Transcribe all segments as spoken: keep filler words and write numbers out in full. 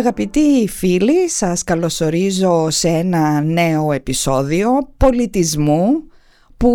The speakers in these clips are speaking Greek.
Αγαπητοί φίλοι, σας καλωσορίζω σε ένα νέο επεισόδιο πολιτισμού που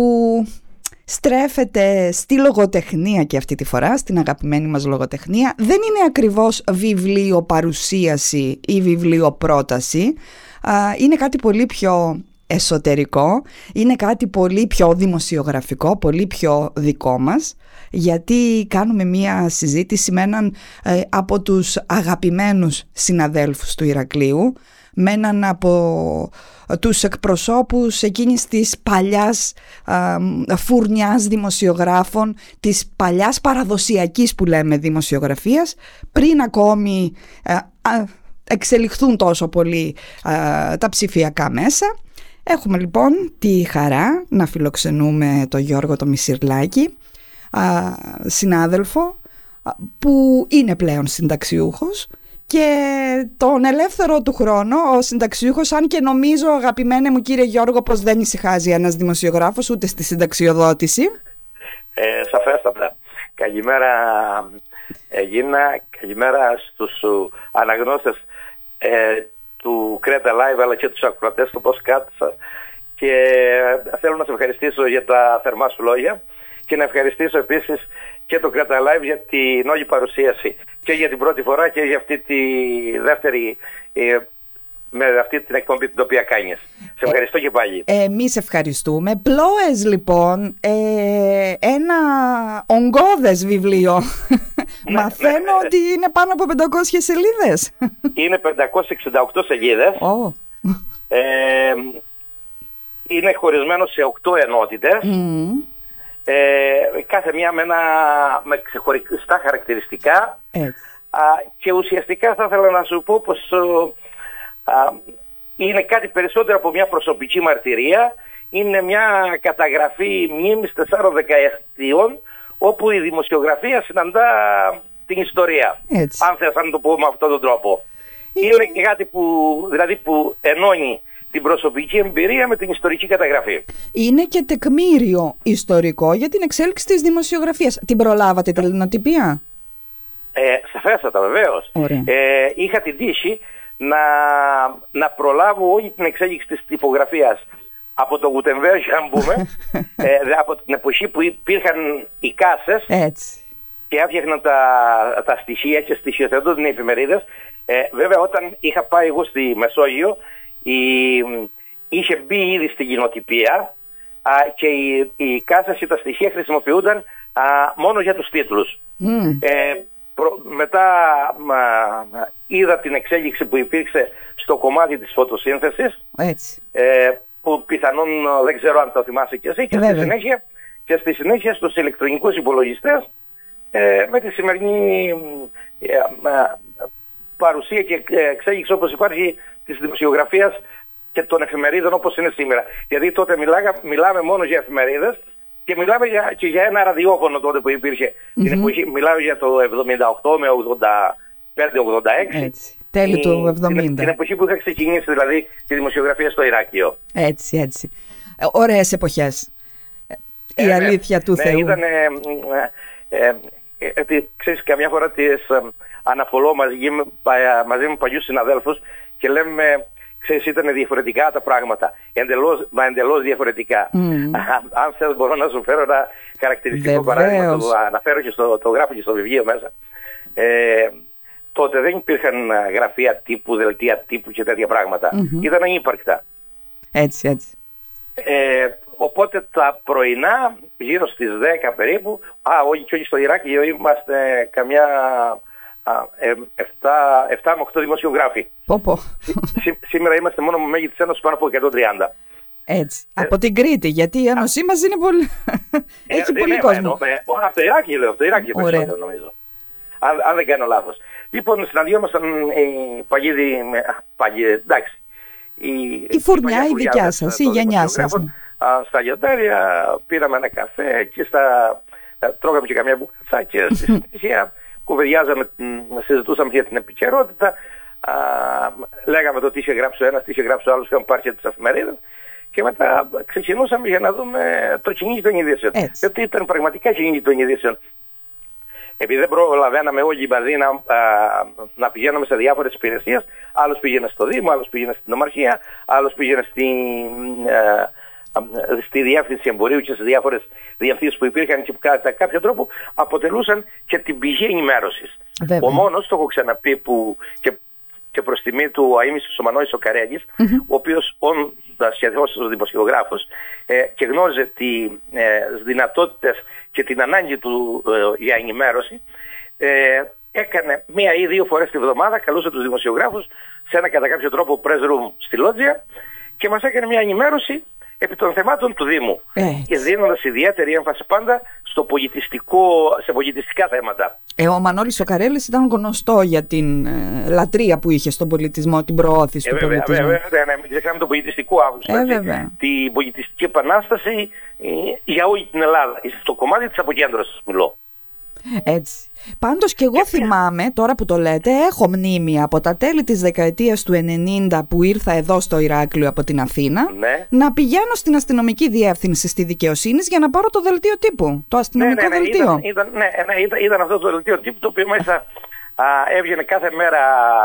στρέφεται στη λογοτεχνία και αυτή τη φορά, στην αγαπημένη μας λογοτεχνία. Δεν είναι ακριβώς βιβλίο παρουσίαση ή βιβλίο πρόταση, είναι κάτι πολύ πιο εσωτερικό, είναι κάτι πολύ πιο δημοσιογραφικό, πολύ πιο δικό μας, γιατί κάνουμε μία συζήτηση με έναν ε, από τους αγαπημένους συναδέλφους του Ηρακλείου, με έναν από τους εκπροσώπους εκείνης της παλιάς ε, φουρνιάς δημοσιογράφων, της παλιάς παραδοσιακής που λέμε δημοσιογραφίας, πριν ακόμη ε, ε, εξελιχθούν τόσο πολύ ε, τα ψηφιακά μέσα. Έχουμε λοιπόν τη χαρά να φιλοξενούμε τον Γιώργο το Μισιρλάκη, συνάδελφο που είναι πλέον συνταξιούχος, και τον ελεύθερο του χρόνο ο συνταξιούχος, αν και νομίζω, αγαπημένε μου κύριε Γιώργο, πως δεν ησυχάζει ένας δημοσιογράφος ούτε στη συνταξιοδότηση. Ε, σαφέστατα. Καλημέρα Γίνα, καλημέρα στους αναγνώστες ε, του Κρέτα Live, αλλά και τους ακροατές του podcast σας, και θέλω να σε ευχαριστήσω για τα θερμά σου λόγια και να ευχαριστήσω επίσης και το Κρέτα Live για την όλη παρουσίαση, και για την πρώτη φορά και για αυτή τη δεύτερη, ε, με αυτή την εκπομπή την οποία κάνεις. Σε ευχαριστώ και πάλι. Ε, εμείς ευχαριστούμε. Πλόες λοιπόν, ε, ένα ογκώδες βιβλίο. Ναι, μαθαίνω ναι, ναι. ότι είναι πάνω από πεντακόσιες σελίδες. Είναι πεντακόσιες εξήντα οκτώ σελίδες. Oh. Ε, είναι χωρισμένο σε οκτώ ενότητες. Mm. Ε, κάθε μια με, ένα, με ξεχωριστά χαρακτηριστικά. Α, και ουσιαστικά θα ήθελα να σου πω πως α, είναι κάτι περισσότερο από μια προσωπική μαρτυρία. Είναι μια καταγραφή μνήμης τεσσάρων δεκαετιών, όπου η δημοσιογραφία συναντά την ιστορία. Έτσι. Αν θες να το πω με αυτόν τον τρόπο. Είναι, είναι και κάτι που, δηλαδή, που ενώνει την προσωπική εμπειρία με την ιστορική καταγραφή. Είναι και τεκμήριο ιστορικό για την εξέλιξη της δημοσιογραφίας. Την προλάβατε την ελληνοτυπία? Ε, σαφέστατα, βεβαίως. Ε, είχα την τύχη να, να προλάβω όλη την εξέλιξη της τυπογραφίας από το Γουτεμβέργ, αν πούμε, ε, από την εποχή που υπήρχαν οι κάσες. Έτσι. Και έφτιαχναν τα, τα στοιχεία και στοιχειοθετούνταν οι εφημερίδες. Ε, βέβαια, όταν είχα πάει εγώ στη Μεσόγειο, η, είχε μπει ήδη στην κοινοτυπία, α, και οι, οι κάσες και τα στοιχεία χρησιμοποιούνταν α, μόνο για τους τίτλους. Mm. Ε, προ, μετά μα, είδα την εξέλιξη που υπήρξε στο κομμάτι της φωτοσύνθεσης. Έτσι. Ε, που πιθανόν δεν ξέρω αν το θυμάσαι και εσύ, και στη συνέχεια, και στη συνέχεια στους ηλεκτρονικούς υπολογιστές, ε, με τη σημερινή ε, ε, παρουσία και εξέλιξη όπως υπάρχει της δημοσιογραφίας και των εφημερίδων όπως είναι σήμερα. Γιατί τότε μιλάγα, μιλάμε μόνο για εφημερίδες και μιλάμε για, και για ένα ραδιόφωνο τότε που υπήρχε. Mm-hmm. Την εποχή, μιλάω για το εβδομήντα οκτώ με ογδόντα πέντε ογδόντα έξι. Έτσι. Τέλη του εβδομήντα. Την, την εποχή που είχα ξεκινήσει δηλαδή τη δημοσιογραφία στο Ιράκιο. Έτσι, έτσι. Ωραίες εποχές. Η ε, αλήθεια ναι, του ναι, Θεού. Ήταν, ε, ε, ε, ε, ξέρεις, καμιά φορά τις ε, αναπολώ μαζί, μαζί με παλιούς συναδέλφους και λέμε, ξέρεις, ήταν διαφορετικά τα πράγματα. Εντελώς, μα εντελώς διαφορετικά. Mm. Αν θες μπορώ να σου φέρω ένα χαρακτηριστικό παράδειγμα, το αναφέρω και στο, το γράφω και στο βιβλίο μέσα. Ε, τότε δεν υπήρχαν γραφεία τύπου, δελτία τύπου και τέτοια πράγματα. Mm-hmm. Ήταν ανύπαρκτα. Έτσι, έτσι. Ε, οπότε τα πρωινά, γύρω στις δέκα περίπου, α, όχι και όχι στο Ηράκλειο, είμαστε καμιά επτά με οκτώ δημοσιογράφοι. Πω, πω. Σή, σήμερα είμαστε μόνο με μέγεθος της Ένωσης πάνω από εκατόν τριάντα. Έτσι. Ε, από την Κρήτη, γιατί η Ένωσή μας είναι πολύ... Ε, έχει ε, πολύ ναι, κόσμο. Ε, ε, από το Ηράκλειο λέω, από το Ηράκλειο περισσότερο νομίζω. Αν, αν δεν κάνω λάθος. Λοιπόν, συναντιόμασταν οι παλιοί, παλιοί, εντάξει. Η, η φουρνιά η δικιά σας, η γενιά σας. Ναι. Στα γιοτάρια πήραμε ένα καφέ και στα, τρώγαμε και καμιά μπουκατσά και στη συνέχεια κουβεντιάζαμε, συζητούσαμε για την επικαιρότητα. Α, λέγαμε το τι είχε γράψει ο ένας, τι είχε γράψει ο άλλος, είχαμε πάρει τις εφημερίδες. Και μετά ξεκινούσαμε για να δούμε το κυνήγι των ειδήσεων. Γιατί ήταν πραγματικά κυνήγι των ειδήσεων. επειδή δεν προλαβαίναμε όλοι μαζί να, να πηγαίνουμε σε διάφορες υπηρεσίες, άλλος πήγαινε στο Δήμο, άλλος πήγαινε στην Νομαρχία, άλλος πήγαινε στη, στη διεύθυνση εμπορίου και σε διάφορες διευθύνσεις που υπήρχαν και που κατά κάποιο τρόπο αποτελούσαν και την πηγή ενημέρωσης. Ο μόνος, το έχω ξαναπεί, που και, και προς τιμή του ο αείμνηστος ο Μανώλης ο Καρέλης, mm-hmm. ο οποίος όντας σχεδόν δημοσιογράφος ε, και γνώριζε τις ε, δυνατότητες και την ανάγκη του ε, για ενημέρωση, ε, έκανε μία ή δύο φορές τη βδομάδα, καλούσε τους δημοσιογράφους σε ένα κατά κάποιο τρόπο press room στη Λότζια και μας έκανε μία ενημέρωση επί των θεμάτων του Δήμου. Έτσι. Και δίνοντας ιδιαίτερη έμφαση πάντα στο πολιτιστικό, σε πολιτιστικά θέματα. Ε, ο Μανώλης ο Καρέλης ήταν γνωστό για την ε, λατρεία που είχε στον πολιτισμό, την προώθηση ε, του βέβαια, πολιτισμού. Βέβαια, βέβαια, ναι, μην ξεχνάμε τον πολιτιστικό άγνωστο. Ε, την πολιτιστική επανάσταση ε, για όλη την Ελλάδα. Στο κομμάτι της αποκέντρωσης μιλώ. Έτσι. Πάντως και εγώ θυμάμαι, τώρα που το λέτε, έχω μνήμη από τα τέλη της δεκαετίας του ενενήντα που ήρθα εδώ στο Ηράκλειο από την Αθήνα, ναι. να πηγαίνω στην αστυνομική διεύθυνση στη δικαιοσύνη για να πάρω το δελτίο τύπου, το αστυνομικό ναι, ναι, ναι, δελτίο. Ήταν, ήταν, ναι, ναι, ήταν, ήταν αυτό το δελτίο τύπου το οποίο μέσα α, έβγαινε κάθε μέρα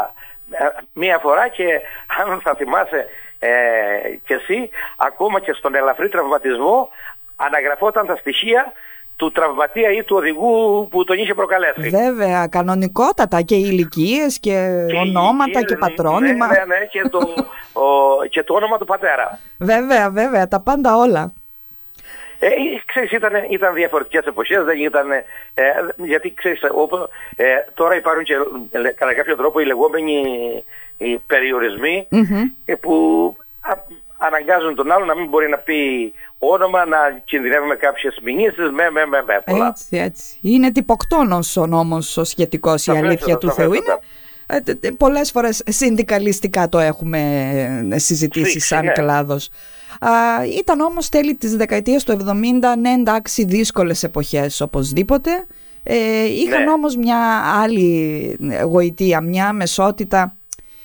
α, μία φορά και αν θα θυμάσαι ε, και εσύ, ακόμα και στον ελαφρύ τραυματισμό αναγραφόταν τα στοιχεία του τραυματία ή του οδηγού που τον είχε προκαλέσει. Βέβαια, κανονικότατα και ηλικίες και, και ονόματα ηλικίες, και πατρόνυμα. Ναι, ναι, ναι, και, το, ο, και το όνομα του πατέρα. Βέβαια, βέβαια, τα πάντα όλα. Ε, ξέρεις, ήταν, ήταν διαφορετικές εποχές, δεν ήταν, ε, γιατί ξέρεις, όπου, ε, τώρα υπάρχουν και ε, κατά κάποιο τρόπο οι λεγόμενοι οι περιορισμοί mm-hmm. που α, αναγκάζουν τον άλλο να μην μπορεί να πει όνομα, να κινδυνεύει με κάποιες μηνύσεις, με, με, με, με πολλά. Έτσι, έτσι. Είναι τυποκτόνος ο νόμος ο σχετικός, η αλήθεια του Θεού είναι. Ε, πολλές φορές συνδικαλιστικά το έχουμε συζητήσει Φίξη, σαν ναι. κλάδος. Α, ήταν όμως τέλη της δεκαετίας του εβδομήντα, ναι εντάξει, δύσκολες εποχές οπωσδήποτε. Ε, είχαν ναι. όμως μια άλλη γοητεία, μια μεσότητα.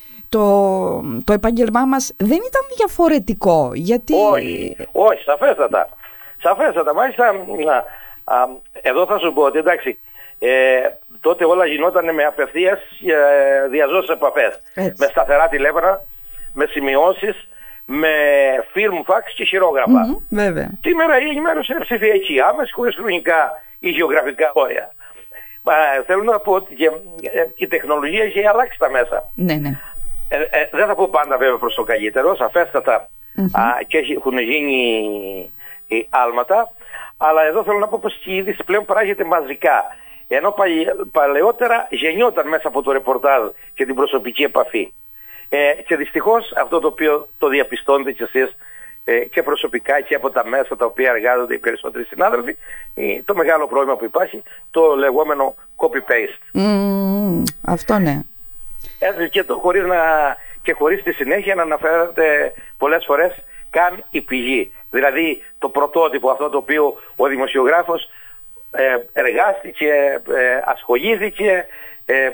Το, το επάγγελμά μας δεν ήταν διαφορετικό, γιατί... Όχι, όχι, σαφέστατα. Σαφέστατα, μάλιστα, α, α, εδώ θα σου πω ότι εντάξει, ε, τότε όλα γινόταν με απευθείας ε, διαζώσεις επαφές. Έτσι. Με σταθερά τηλέφωνα, με σημειώσεις, με film fax και χειρόγραφα. Mm-hmm, βέβαια. Σήμερα η ενημέρωση είναι ψηφιακή, άμεση, χωρίς χρονικά ή γεωγραφικά όρια. Ε, θέλω να πω ότι και, ε, η τεχνολογία έχει αλλάξει τα μέσα. Ναι, ναι. Ε, ε, δεν θα πω πάντα βέβαια προς το καλύτερο, σαφέστατα mm-hmm. α, και έχουν γίνει ε, άλματα, αλλά εδώ θέλω να πω πως η είδηση πλέον παράγεται μαζικά. Ενώ παλαι, παλαιότερα γεννιόταν μέσα από το ρεπορτάζ και την προσωπική επαφή. Ε, και δυστυχώς αυτό το οποίο το διαπιστώνετε κι εσείς ε, και προσωπικά και από τα μέσα τα οποία εργάζονται οι περισσότεροι συνάδελφοι, ε, το μεγάλο πρόβλημα που υπάρχει, το λεγόμενο copy-paste. Mm, αυτό ναι. Έτσι και, το, χωρίς να, και χωρίς τη συνέχεια να αναφέρεται πολλές φορές καν η πηγή. Δηλαδή το πρωτότυπο αυτό το οποίο ο δημοσιογράφος ε, εργάστηκε, ε, ασχολήθηκε, ε,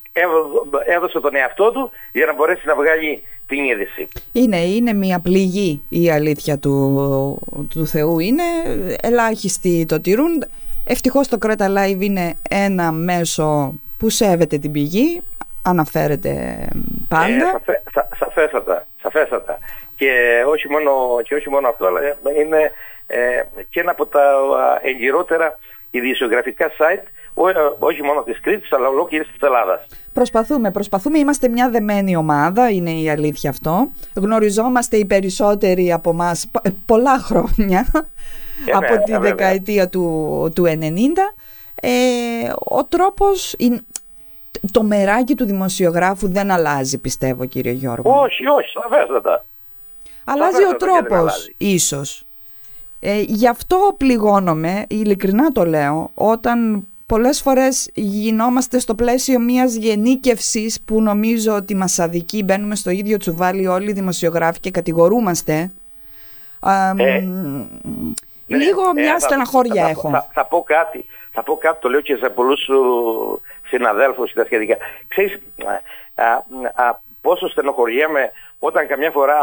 έδωσε τον εαυτό του για να μπορέσει να βγάλει την είδηση. Είναι, είναι μια πληγή η αλήθεια του, του Θεού. Είναι ελάχιστοι το τηρούν. Ευτυχώς το Creta Live είναι ένα μέσο που σέβεται την πηγή. Αναφέρεται πάντα. Ε, σαφέ, σα, σαφέστατα, σαφέστατα. Και όχι μόνο, και όχι μόνο αυτό, αλλά είναι ε, και ένα από τα εγκυρότερα ειδησιογραφικά site, ό, όχι μόνο της Κρήτης, αλλά ολόκληρης της Ελλάδας. Προσπαθούμε, προσπαθούμε. Είμαστε μια δεμένη ομάδα, είναι η αλήθεια αυτό. Γνωριζόμαστε οι περισσότεροι από εμάς πολλά χρόνια, ε, από ναι, τη βέβαια. δεκαετία του, του ενενήντα. Ε, ο τρόπος... Το μεράκι του δημοσιογράφου δεν αλλάζει, πιστεύω, κύριε Γιώργο. Όχι, όχι, σαφέστατα. Αλλάζει ο τρόπος, ίσως. Ε, γι' αυτό πληγώνομαι, ειλικρινά το λέω, όταν πολλές φορές γινόμαστε στο πλαίσιο μιας γενίκευσης που νομίζω ότι μας αδικεί, μπαίνουμε στο ίδιο τσουβάλι όλοι οι δημοσιογράφοι και κατηγορούμαστε. Ε, ε, λίγο ε, μια ε, στεναχώρια θα, έχω. Θα, θα, θα πω κάτι, θα πω κάτι, το λέω και σε πολλούς συναδέλφους και τα σχετικά. Ξέρεις α, α, α, πόσο στενοχωριέμαι όταν καμιά φορά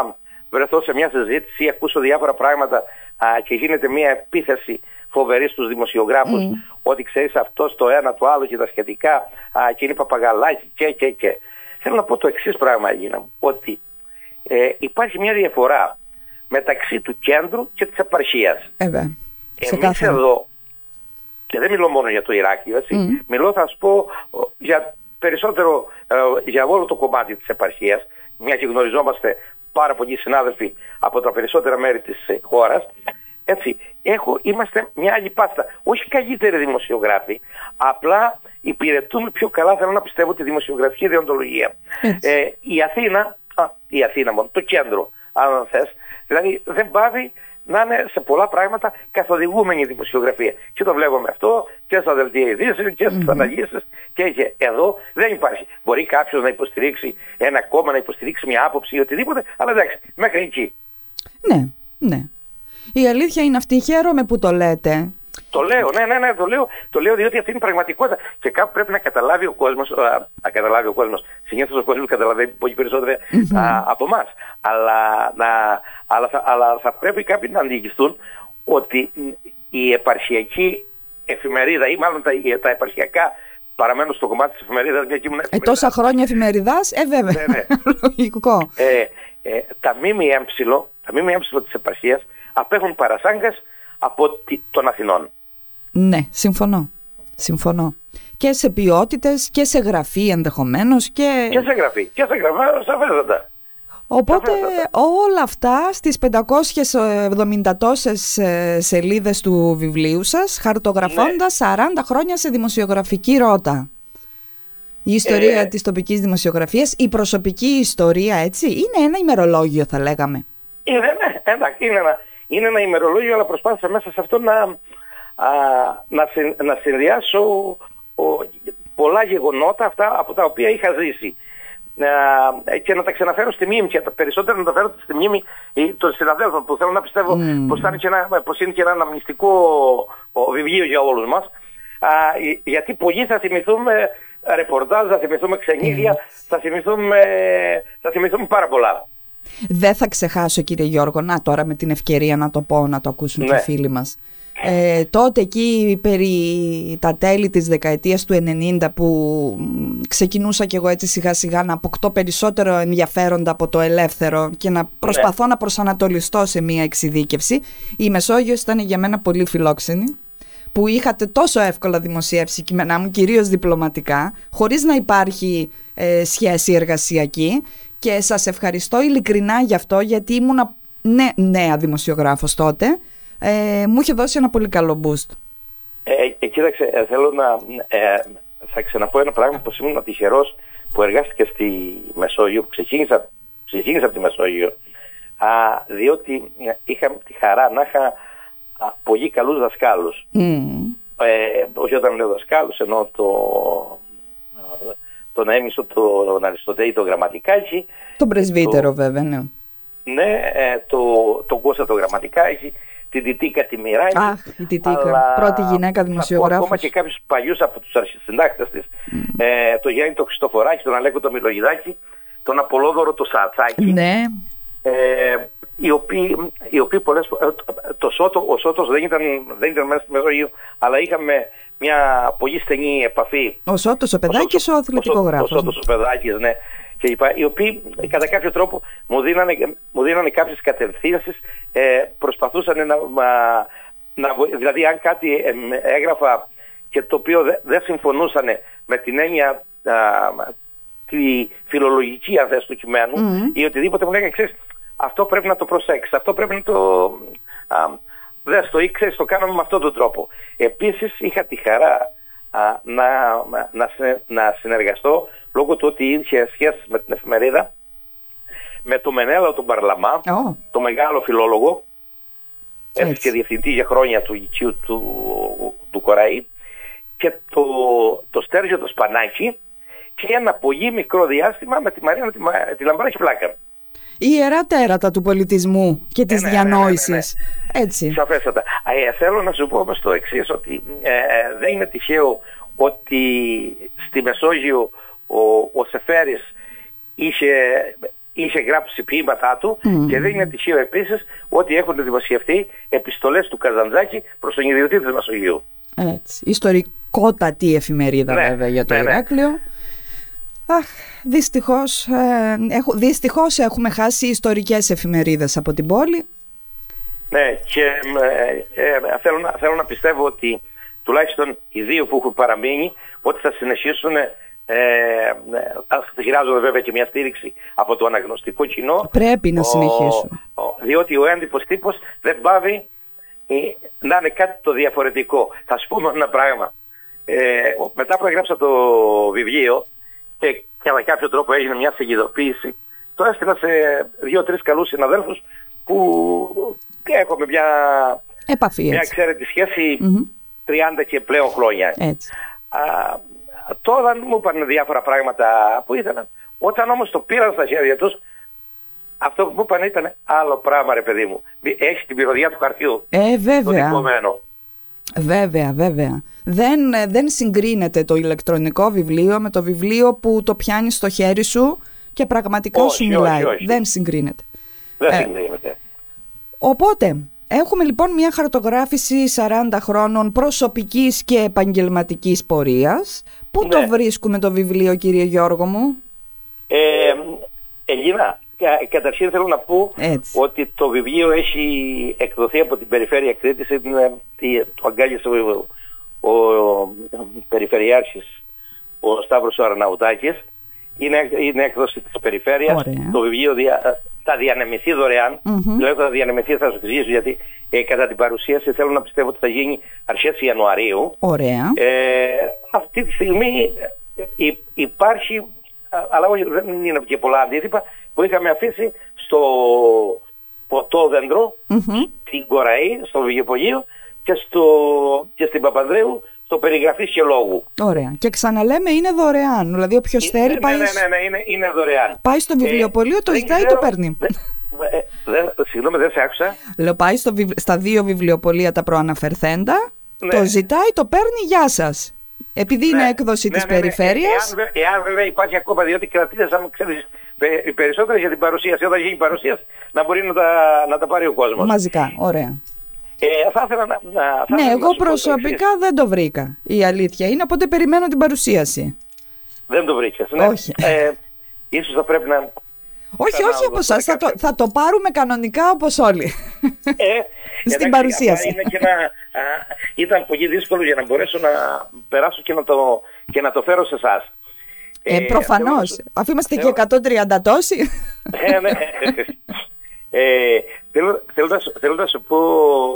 βρεθώ σε μια συζήτηση ή ακούσω διάφορα πράγματα α, και γίνεται μια επίθεση φοβερή στους δημοσιογράφους mm. ότι ξέρεις αυτό το ένα το άλλο και τα σχετικά α, και είναι παπαγαλάκι και και και. Θέλω να πω το εξής πράγμα, Αγίνα μου, ότι ε, υπάρχει μια διαφορά μεταξύ του κέντρου και της επαρχίας. Ε, Εμείς εδώ, και δεν μιλώ μόνο για το Ηράκλειο, έτσι, mm. μιλώ θα σου πω για περισσότερο ε, για όλο το κομμάτι της επαρχίας, μια και γνωριζόμαστε πάρα πολλοί συνάδελφοι από τα περισσότερα μέρη της ε, χώρας. Έτσι, έχω, είμαστε μια άλλη πάστα. Όχι καλύτεροι δημοσιογράφοι, απλά υπηρετούμε πιο καλά, θέλω να πιστεύω, τη δημοσιογραφική διοντολογία. Ε, η Αθήνα, α, η Αθήνα μόνο, το κέντρο, αν θες, δηλαδή δεν πάβει να είναι σε πολλά πράγματα καθοδηγούμενη η δημοσιογραφία. Και το βλέπουμε αυτό και στα δελτία ειδήσεων και στις mm-hmm. αναλύσεις και, και εδώ δεν υπάρχει. Μπορεί κάποιος να υποστηρίξει ένα κόμμα, να υποστηρίξει μια άποψη ή οτιδήποτε, αλλά εντάξει, μέχρι εκεί. Ναι, ναι. Η αλήθεια είναι αυτή, χαίρομαι που το λέτε. Το λέω, ναι, ναι, ναι, το λέω, το λέω διότι αυτή είναι η πραγματικότητα. Και κάπου πρέπει να καταλάβει ο κόσμος, α, να καταλάβει ο κόσμος, συνήθως ο κόσμος καταλαβαίνει πολύ περισσότερα mm-hmm. α, από εμάς. Αλλά, να, αλλά, θα, αλλά θα πρέπει κάποιοι να αντιληφθούν ότι η επαρχιακή εφημερίδα ή μάλλον τα, τα επαρχιακά παραμένουν στο κομμάτι της εφημερίδας. Μια και ήμουν ε, τόσα χρόνια εφημεριδάς, ε βέβαια, ναι, ναι. λογικό. Ε, ε, τα ΜΜΕ, τα ΜΜΕ της επαρχίας απέχουν παρασάγκας από των Αθηνών. Ναι, συμφωνώ. Συμφωνώ. Και σε ποιότητες και σε γραφή ενδεχομένως. Και, και σε γραφή. Και σε γραφή, σαφέστατα. Οπότε όλα αυτά στις πεντακόσιες εβδομήντα τόσες σελίδες του βιβλίου σας, χαρτογραφώντας ναι. σαράντα χρόνια σε δημοσιογραφική ρότα. Η ιστορία ε, της τοπικής δημοσιογραφίας, η προσωπική ιστορία, έτσι, είναι ένα ημερολόγιο θα λέγαμε. Είναι, ναι, εντάξει, είναι ένα, είναι ένα ημερολόγιο, αλλά προσπάθησα μέσα σε αυτό να, α, να, συν, να συνδυάσω ο, πολλά γεγονότα αυτά από τα οποία είχα ζήσει. Uh, και να τα ξαναφέρω στη μνήμη και περισσότερο να τα φέρω στη μνήμη των συναδέλφων που θέλω να πιστεύω mm. πως, είναι και ένα, πως είναι και ένα αναμνηστικό βιβλίο για όλους μας, uh, γιατί πολλοί θα θυμηθούμε ρεπορτάζ, θα θυμηθούμε ξενίδια, mm. θα, θυμηθούμε, θα θυμηθούμε πάρα πολλά. Δεν θα ξεχάσω, κύριε Γιώργο, να τώρα με την ευκαιρία να το πω, να το ακούσουν ναι. και οι φίλοι μας. Ε, τότε εκεί περί τα τέλη της δεκαετίας του ενενήντα που ξεκινούσα κι εγώ έτσι σιγά σιγά να αποκτώ περισσότερο ενδιαφέροντα από το ελεύθερο και να προσπαθώ ναι. να προσανατολιστώ σε μια εξειδίκευση, η Μεσόγειος ήταν για μένα πολύ φιλόξενη, που είχατε τόσο εύκολα δημοσιεύσει κείμενά μου, κυρίως διπλωματικά, χωρίς να υπάρχει ε, σχέση εργασιακή, και σας ευχαριστώ ειλικρινά γι' αυτό, γιατί ήμουνα ναι, νέα δημοσιογράφος τότε. Ε, μου είχε δώσει ένα πολύ καλό boost. Ε, ε, κοίταξε, ε, θέλω να ε, θα ξαναπώ ένα πράγμα, πως ήμουν τυχερός που εργάστηκα στη Μεσόγειο, που ξεκίνησα, ξεκίνησα από τη Μεσόγειο, α, διότι είχα τη χαρά να είχα α, πολύ καλούς δασκάλους. Mm. Ε, όχι όταν λέω δασκάλους, ενώ το, τον έμισο, τον Αριστοτέλη, τον Γραμματικάκη. Τον πρεσβύτερο το, βέβαια, ναι. Ναι, ε, το, τον Κώστα τον Γραμματικάκη, την Τιτίκα τη Μοιράκη. Αχ, η Τιτίκα, πρώτη γυναίκα δημοσιογράφος. Ακόμα και κάποιους παλιούς από τους αρχισυντάκτες της, mm. ε, το Γιάννη τον Χριστοφοράκη, τον Αλέκο τον Μιλογιδάκη, τον Απολόδωρο τον Σατσάκη. Ναι. Ε, οι οποίοι, οι οποίοι πολλές, το Σώτο, ο Σώτος δεν ήταν, δεν ήταν μέσα στη Μεσόγειο, αλλά είχαμε μια πολύ στενή επαφή. Ο Σώτος ο Παιδάκης, ο, ο αθλητικογράφος. Ο Σώτος ο Παιδάκης, ναι. Και λοιπά, οι οποίοι κατά κάποιο τρόπο μου δίνανε, μου δίνανε κάποιες κατευθύνσεις, ε, προσπαθούσαν να, να, δηλαδή αν κάτι ε, έγραφα και το οποίο δεν δε συμφωνούσαν με την έννοια α, τη φιλολογική αν θες του κειμένου mm-hmm. ή οτιδήποτε, μου λέγανε, ξέρεις, αυτό πρέπει να το προσέξεις, αυτό πρέπει να το α, δες το ή ξέρεις, το κάναμε με αυτόν τον τρόπο. Επίσης είχα τη χαρά α, να, να, να συνεργαστώ λόγω του ότι είχε σχέση με την εφημερίδα με τον Μενέλαο τον Παρλαμά, oh. το μεγάλο φιλόλογο, έτσι και διευθυντή για χρόνια του Λυκείου του, του Κοραή, και το, το Στέργιο το Σπανάκι, και ένα πολύ μικρό διάστημα με τη Μαρίνα τη, τη Λαμπράκη Πλάκα. Η ιερά τέρατα του πολιτισμού και της ε, ναι, διανόησης. Ναι, ναι, ναι, ναι. Έτσι. Σαφέστατα. Ε, θέλω να σου πω όμως το εξής, ότι ε, δεν είναι τυχαίο ότι στη Μεσόγειο ο, ο Σεφέρης είχε, είχε γράψει ποίηματά του mm. και δεν είναι τυχαίο επίσης ότι έχουν δημοσιευτεί επιστολές του Καζαντζάκη προς τον ιδιωτή της Μεσογείου. Έτσι. Ιστορικότατη εφημερίδα, ναι, βέβαια, για το ναι, Ηράκλειο. Ναι. Αχ, δυστυχώς, ε, έχ, δυστυχώς έχουμε χάσει ιστορικές εφημερίδες από την πόλη. Ναι, και ε, ε, θέλω, να, θέλω να πιστεύω ότι τουλάχιστον οι δύο που έχουν παραμείνει, ότι θα συνεχίσουν, ε, ε, χρειάζονται βέβαια και μια στήριξη από το αναγνωστικό κοινό. Πρέπει να συνεχίσουν. Ο, ο, διότι ο έντυπος τύπος δεν πάβει ε, να είναι κάτι το διαφορετικό. Θα σου πούμε ένα πράγμα. Ε, μετά που έγραψα το βιβλίο και κατά κάποιο τρόπο έγινε μια συγκειδοποίηση, το έστειλα σε δύο-τρεις καλούς συναδέλφους που έχουμε μια, επαφή, μια εξαίρετη σχέση mm-hmm. τριάντα και πλέον χρόνια. Έτσι. Α, τώρα μου είπαν διάφορα πράγματα που ήθελαν. Όταν όμως το πήραν στα χέρια τους, αυτό που μου είπαν ήταν άλλο πράγμα, ρε παιδί μου. Έχει την μυρωδιά του χαρτιού. Ε, βέβαια. Το βέβαια, βέβαια. Δεν, δεν συγκρίνεται το ηλεκτρονικό βιβλίο με το βιβλίο που το πιάνει στο χέρι σου και πραγματικά όχι, σου μιλάει. Όχι, όχι. Δεν συγκρίνεται. Δεν ε, συγκρίνεται. Οπότε, έχουμε λοιπόν μια χαρτογράφηση σαράντα χρόνων προσωπικής και επαγγελματικής πορείας. Πού ναι. το βρίσκουμε το βιβλίο, κύριε Γιώργο μου? Ε, Ελίνα, καταρχήν θέλω να πω έτσι. Ότι το βιβλίο έχει εκδοθεί από την Περιφέρεια Κρήτης, το αγκάλιασε ο, ο, ο Περιφερειάρχης, ο Σταύρος ο Αρναουτάκης. Είναι, είναι έκδοση της Περιφέρειας. Ωραία. Το βιβλίο δια, θα διανεμηθεί δωρεάν. Mm-hmm. Δηλαδή θα διανεμηθεί, θα σου εξηγήσω γιατί ε, κατά την παρουσίαση θέλω να πιστεύω ότι θα γίνει αρχές Ιανουαρίου. Ωραία. Ε, αυτή τη στιγμή ε, υπάρχει, αλλά όχι, δεν είναι και πολλά αντίτυπα, που είχαμε αφήσει στο Ποτόδεντρο, mm-hmm. στην Κοραή, στο Βιβλιοπωλείο και, στο, και στην Παπανδρέου, στο Περιγραφής και Λόγου. Ωραία. Και ξαναλέμε, είναι δωρεάν. Δηλαδή, όποιος ε, θέλει, ναι, πάει. Ναι, ναι, ναι, είναι, είναι δωρεάν. Πάει στο βιβλιοπωλείο, ε, το ζητάει, ξέρω, το παίρνει. Δε, ε, δε, συγγνώμη, δεν σε άκουσα. Λέω, πάει στο, στα δύο βιβλιοπωλεία τα προαναφερθέντα, ναι. το ζητάει, το παίρνει, γεια σας. Επειδή ναι, είναι έκδοση ναι, της ναι, ναι, περιφέρειας. Ναι, εάν, εάν βέβαια υπάρχει ακόμα, διότι κρατήσες, αν ξέρεις, οι περισσότεροι για την παρουσίαση, όταν γίνει παρουσίαση, να μπορεί να τα, να τα πάρει ο κόσμος. Μαζικά, ωραία. Ε, θα ήθελα να, να, θα ναι, εγώ να προσωπικά το δεν το βρήκα. Η αλήθεια είναι, οπότε περιμένω την παρουσίαση. Δεν το βρήκες, ναι. Όχι. Ε, ίσως θα πρέπει να... Όχι, όχι από εσάς, θα, το, θα το πάρουμε κανονικά όπως όλοι. Ε, στην παρουσίαση. Είναι και να, α, ήταν πολύ δύσκολο για να μπορέσω να περάσω και να το, και να το φέρω σε εσάς. Ε, ε, προφανώς, θέλω, αφού είμαστε θέλω, και εκατόν τριάντα τόσοι. Ε, ναι. Ε, θέλω, θέλω, να, θέλω να σου πω,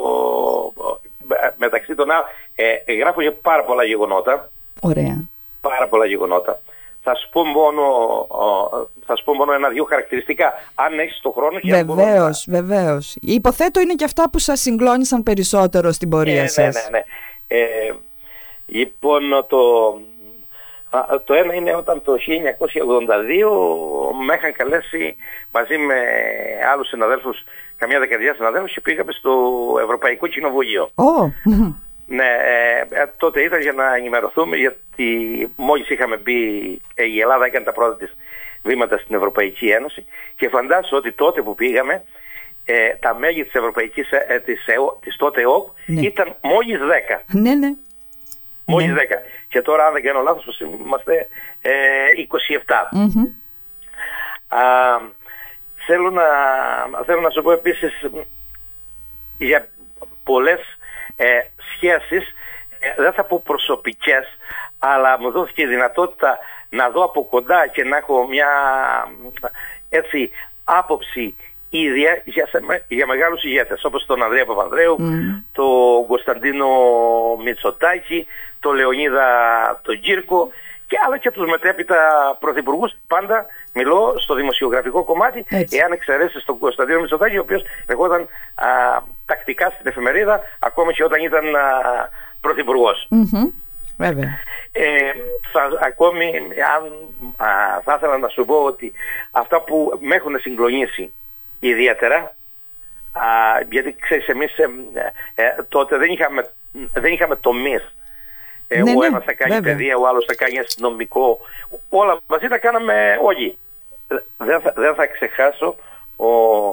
μεταξύ των άλλων, ε, γράφω για πάρα πολλά γεγονότα. Ωραία. Πάρα πολλά γεγονότα. Θα σου πω μόνο, θα σου πω μόνο ένα-δυο χαρακτηριστικά, αν έχεις το χρόνο. Βεβαίως, να... βεβαίως. Υποθέτω είναι και αυτά που σας συγκλώνησαν περισσότερο στην πορεία ε, σας. Ναι, ναι, ναι. Ε, λοιπόν, το, το ένα είναι όταν το χίλια εννιακόσια ογδόντα δύο με είχαν καλέσει μαζί με άλλους συναδέλφους, καμιά δεκαετία συναδέλφους, και πήγαμε στο Ευρωπαϊκό Κοινοβούλιο. Oh. Ναι, ε, τότε ήταν για να ενημερωθούμε, γιατί μόλις είχαμε μπει, ε, η Ελλάδα έκανε τα πρώτα της βήματα στην Ευρωπαϊκή Ένωση, και φαντάσου ότι τότε που πήγαμε, ε, τα μέλη της Ευρωπαϊκής, ε, της, ε, της τότε ΕΟΚ, ναι. ήταν μόλις δέκα. Ναι, ναι. Μόλις ναι. δέκα. Και τώρα, αν δεν κάνω λάθος, είμαστε ε, είκοσι επτά. Mm-hmm. Α, θέλω, να, θέλω να σου πω επίσης για πολλές ε, σχέσεις, ε, δεν θα πω προσωπικές, αλλά μου δόθηκε η δυνατότητα να δω από κοντά και να έχω μια έτσι άποψη ίδια για, για μεγάλους ηγέτες, όπως τον Ανδρέα Παπανδρέου, mm. τον Κωνσταντίνο Μητσοτάκη, τον Λεωνίδα τον Κύρκο, και άλλα και τους μετέπειτα πρωθυπουργούς. Πάντα μιλώ στο δημοσιογραφικό κομμάτι, έτσι. Εάν εξαιρέσεις τον Κωνσταντίνο Μητσοτάκη, ο οποίος ερχόταν α, τακτικά στην εφημερίδα, ακόμα και όταν ήταν α, πρωθυπουργός. Mm-hmm. Βέβαια. Ε, θα, ακόμη, αν, α, θα ήθελα να σου πω ότι αυτά που με έχουν συγκλονίσει ιδιαίτερα, α, γιατί ξέρεις, εμείς ε, ε, τότε δεν είχαμε, δεν είχαμε τομείς. Ε, ναι, ο ένας θα κάνει παιδεία, ο άλλος θα κάνει αστυνομικό. Όλα μαζί τα κάναμε όλοι. δεν θα, δεν θα ξεχάσω ο,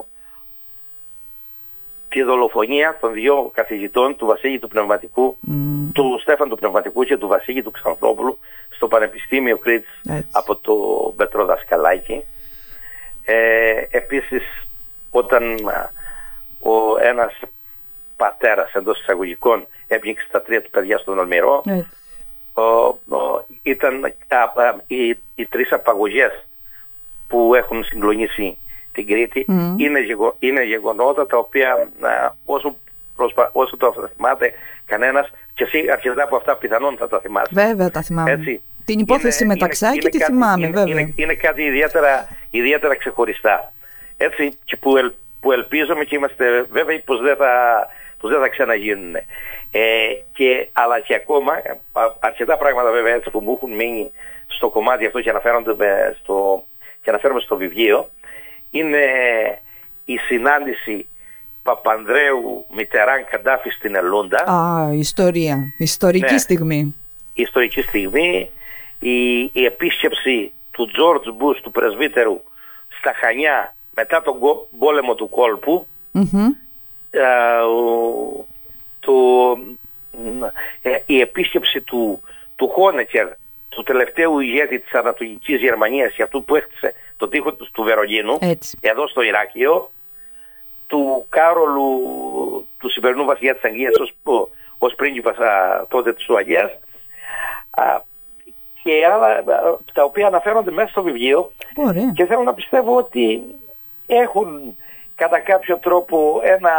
τη δολοφονία των δύο καθηγητών, του Βασίλη του Πνευματικού, mm. του Στέφαν του Πνευματικού και του Βασίλη του Ξανθόπουλου στο Πανεπιστήμιο Κρήτης από το Πετροδασκαλάκι. Ε, επίσης, όταν ο ένας πατέρας εντός εισαγωγικών έπνιξε τα τρία του παιδιά στον Αλμυρό, mm. ο, ο, ήταν α, α, οι, οι τρεις απαγωγές που έχουν συγκλονίσει την Κρήτη, mm. είναι, γεγο, είναι γεγονότα τα οποία α, όσο, προσπα, όσο το θυμάται κανένας, και εσύ αρκετά από αυτά πιθανόν θα τα θυμάσαι. Βέβαια τα θυμάμαι. Έτσι, την υπόθεση είναι, με Ταξάκη είναι, τη κάτι, θυμάμαι, είναι, βέβαια. Είναι, είναι κάτι ιδιαίτερα, ιδιαίτερα ξεχωριστά. Έτσι, και που, ελ, που ελπίζουμε και είμαστε βέβαιοι πως δεν θα, πως δεν θα ξαναγίνουν. Ε, και, αλλά και ακόμα αρκετά πράγματα βέβαια έτσι που μου έχουν μείνει στο κομμάτι αυτό και αναφέρονται στο, και αναφέρομαι στο βιβλίο, είναι η συνάντηση Παπανδρέου Μιτεράν Καντάφη στην Ελούντα. Α, ιστορία. Ιστορική ναι, στιγμή. Ιστορική στιγμή. Η, η επίσκεψη του Τζόρτζ Μπούς, του πρεσβύτερου, στα Χανιά μετά τον πόλεμο του κόλπου. Mm-hmm. Ε, ο, το, ε, η επίσκεψη του, του Χόνεκερ, του τελευταίου ηγέτη της Ανατολικής Γερμανίας, και αυτού που έχτισε το τοίχο του, του Βερολίνου, έτσι, εδώ στο Ηράκιο, του Κάρολου, του σημερινού βασιλιά της Αγγλίας ως, ως πρίγκιπας τότε της Ουαλίας, και άλλα τα οποία αναφέρονται μέσα στο βιβλίο. Ωραία. Και θέλω να πιστεύω ότι έχουν κατά κάποιο τρόπο ένα,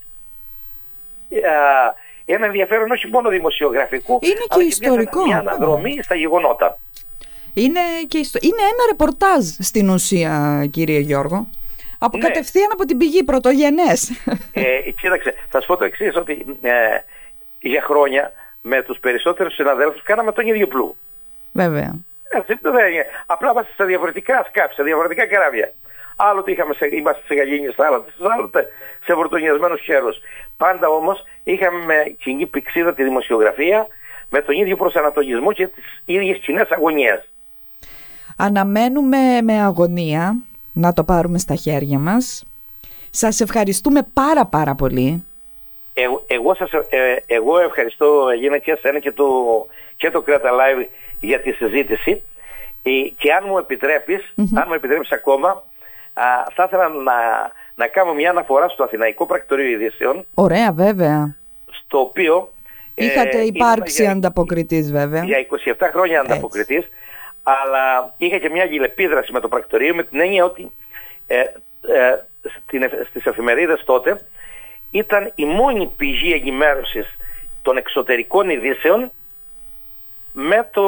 α, ένα ενδιαφέρον όχι μόνο δημοσιογραφικού, είναι και αλλά ιστορικό. Και μια αναδρομή oh. στα γεγονότα. Είναι, και ιστο... είναι ένα ρεπορτάζ στην ουσία, κύριε Γιώργο. Από ναι. κατευθείαν από την πηγή, πρωτογενές. Ε, κοίταξε, θα σου πω το εξής, ότι ε, για χρόνια με τους περισσότερους συναδέλφους κάναμε τον ίδιο πλοίο. Βέβαια. Έτσι, δεν είναι. Απλά είμαστε σε διαφορετικά σκάφη, σε διαφορετικά καράβια. Άλλοτε είχαμε σε, είμαστε σε γαλήνιες θάλασσες, άλλοτε σε βορτονιασμένους χέρους. Πάντα όμως είχαμε με κοινή πηξίδα τη δημοσιογραφία, με τον ίδιο προσανατολισμό και τις ίδιες κοινές αγωνίες. Αναμένουμε με αγωνία να το πάρουμε στα χέρια μας. Σας ευχαριστούμε πάρα πάρα πολύ. Ε, εγώ, σας, ε, εγώ ευχαριστώ Αγίνα και εσένα και το, και το Κρέτα Live για τη συζήτηση. Ε, και αν μου επιτρέπεις, mm-hmm. αν μου επιτρέπεις ακόμα, α, θα ήθελα να, να κάνω μια αναφορά στο Αθηναϊκό Πρακτορείο Ειδήσεων. Ωραία, βέβαια. Στο οποίο είχατε ε, υπάρξει για, ανταποκριτής, βέβαια. Για είκοσι επτά χρόνια ανταποκριτής. Έτσι. Αλλά είχα και μια γυλεπίδραση με το πρακτορείο, με την έννοια ότι ε, ε, στην, στις εφημερίδες τότε ήταν η μόνη πηγή ενημέρωσης των εξωτερικών ειδήσεων με, το,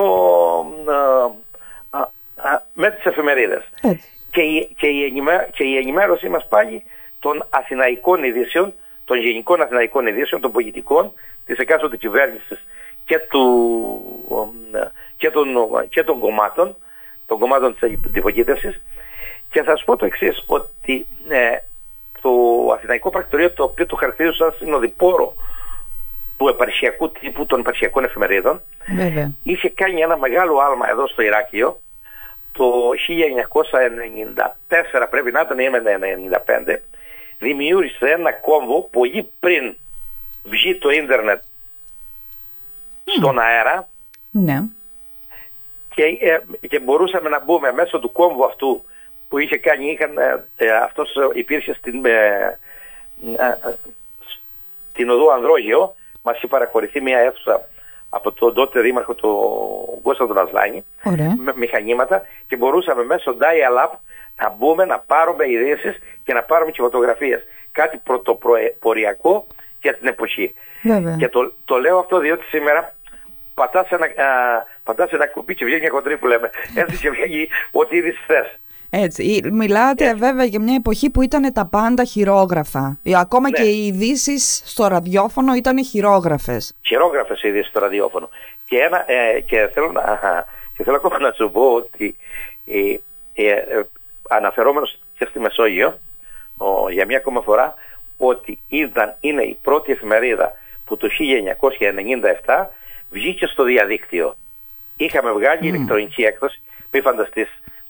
α, α, α, με τις εφημερίδες. Και η, και, η ενημέ, και η ενημέρωσή μας πάλι των αθηναϊκών ειδήσεων, των γενικών αθηναϊκών ειδήσεων, των πολιτικών, της εκάστοτε κυβέρνησης και, του, και, των, και των κομμάτων, των κομμάτων της αντιπολίτευσης. Και θα σου πω το εξής, ότι ε, το Αθηναϊκό Πρακτορείο, το οποίο το χαρακτηρίζω σαν συνοδοιπόρο του επαρχιακού τύπου των επαρχιακών εφημερίδων, βέβαια, είχε κάνει ένα μεγάλο άλμα εδώ στο Ηράκιο το χίλια εννιακόσια ενενήντα τέσσερα, πρέπει να ήταν, ή ενενήντα πέντε, δημιούργησε ένα κόμβο πολύ πριν βγει το ίντερνετ mm. στον αέρα, ναι. και, ε, και μπορούσαμε να μπούμε μέσω του κόμβου αυτού που είχε κάνει, είχαν, ε, ε, αυτός υπήρχε στην, ε, ε, στην οδό Ανδρόγειο, μας είχε παραχωρηθεί μια αίθουσα από τον τότε δήμαρχο τον Κώστα τον Ασλάνη, με μηχανήματα, και μπορούσαμε μέσω dial-up να μπούμε, να πάρουμε ειδήσεις και να πάρουμε και φωτογραφίες. Κάτι πρωτοποριακό για την εποχή. Βέβαια. Και το, το λέω αυτό διότι σήμερα πατάς ένα, α, πατάς ένα κουμπί και βγαίνει μια χοντρή που λέμε. Έτσι και βγαίνει ό,τι είδηση θες. Έτσι. Μιλάτε Έτσι. βέβαια για μια εποχή που ήταν τα πάντα χειρόγραφα. Ακόμα ναι. και οι ειδήσεις στο ραδιόφωνο ήταν χειρόγραφες. Χειρόγραφες οι ειδήσεις στο ραδιόφωνο. Και, ένα, ε, και, θέλω, να, και θέλω ακόμα να σου πω ότι ε, ε, ε, αναφερόμενος και στη Μεσόγειο, ο, για μια ακόμα φορά, ότι ήταν, είναι η πρώτη εφημερίδα που το χίλια εννιακόσια ενενήντα επτά βγήκε στο διαδίκτυο. Είχαμε βγάλει mm. ηλεκτρονική έκδοση, μη φανταστείς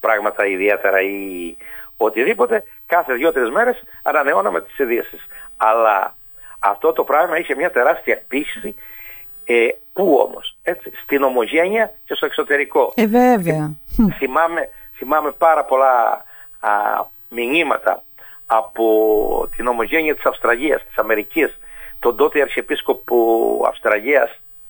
πράγματα ιδιαίτερα ή οτιδήποτε, κάθε δύο-τρεις μέρες ανανεώναμε τις ειδήσεις. Αλλά αυτό το πράγμα είχε μια τεράστια πίστη. Ε, πού όμως, έτσι, στην ομογένεια και στο εξωτερικό. Ε, βέβαια. Θυμάμαι, θυμάμαι πάρα πολλά α, μηνύματα από την ομογένεια της Αυστραλίας, της Αμερικής, τον τότε Αρχιεπίσκοπο Αυστραλίας,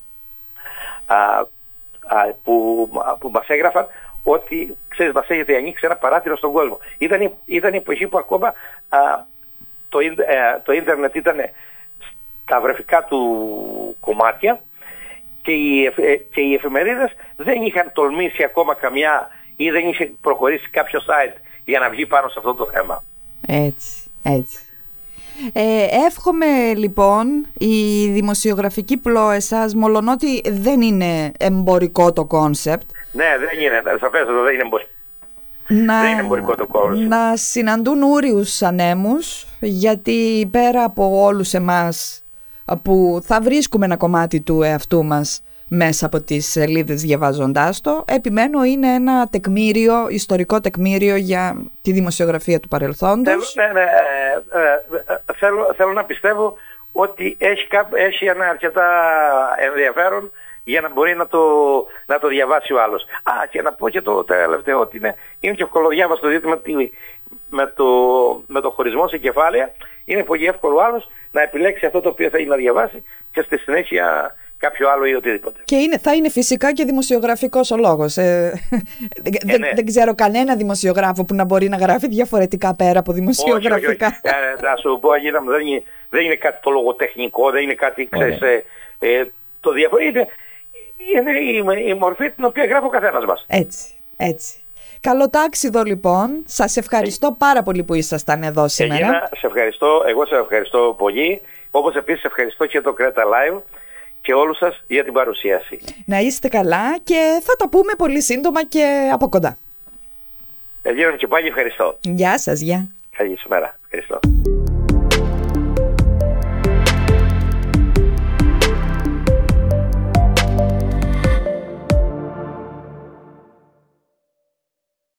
α, α, που, α, που μας έγραφαν ότι, ξέρεις, μας έχετε ανοίξει ένα παράθυρο στον κόσμο. Ήταν η, ήταν η εποχή που ακόμα α, το, ε, το ίντερνετ ήταν στα βρεφικά του κομμάτια και οι, ε, και οι εφημερίδες δεν είχαν τολμήσει ακόμα καμιά ή δεν είχε προχωρήσει κάποιο site για να βγει πάνω σε αυτό το θέμα. Έτσι, έτσι. Ε, εύχομαι λοιπόν η δημοσιογραφική πλώη σας, μολονότι δεν είναι εμπορικό το κόνσεπτ. Ναι, δεν είναι, σαφέστατα δεν είναι εμπορικό. Να, δεν είναι εμπορικό το κόνσεπτ. Να συναντούν ούριους ανέμους, γιατί πέρα από όλους εμάς που θα βρίσκουμε ένα κομμάτι του εαυτού μας μέσα από τις σελίδες διαβάζοντάς το, επιμένω είναι ένα τεκμήριο, ιστορικό τεκμήριο για τη δημοσιογραφία του παρελθόντος. Θέλω, ναι, ναι, ε, ε, ε, θέλω, θέλω να πιστεύω ότι έχει, έχει ένα αρκετά ενδιαφέρον για να μπορεί να το, να το διαβάσει ο άλλος. Α, και να πω και το τελευταίο ότι είναι, είναι και ευκολοδιάβαστο, διότι με, με, το, με το χωρισμό σε κεφάλαια είναι πολύ εύκολο ο άλλος να επιλέξει αυτό το οποίο θέλει να διαβάσει και στη συνέχεια κάποιο άλλο ή οτιδήποτε. Και είναι, θα είναι φυσικά και δημοσιογραφικός ο λόγος. Ε, ε, δεν, ναι. δεν ξέρω κανένα δημοσιογράφο που να μπορεί να γράφει διαφορετικά πέρα από δημοσιογραφικά. Όχι, όχι, όχι. Ε, να σου πω, Αγίνα, δεν, είναι, δεν είναι κάτι το λογοτεχνικό, δεν είναι κάτι, ξέρεις, ε, ε, το διαφορετικό. Είναι, είναι η, η μορφή την οποία γράφει ο καθένας μας. Έτσι, έτσι. Καλοτάξιδο λοιπόν. Σας ευχαριστώ ε, πάρα πολύ που ήσασταν εδώ σήμερα. Αγίνα, σε ευχαριστώ. Εγώ σε ευχαριστώ πολύ. Όπως επίσης ευχαριστώ και το Creta Live και όλους σας για την παρουσίαση. Να είστε καλά και θα τα πούμε πολύ σύντομα και από κοντά. Εγγύρω και πάλι ευχαριστώ. Γεια σας, γεια. Καλή σου μέρα. Ευχαριστώ.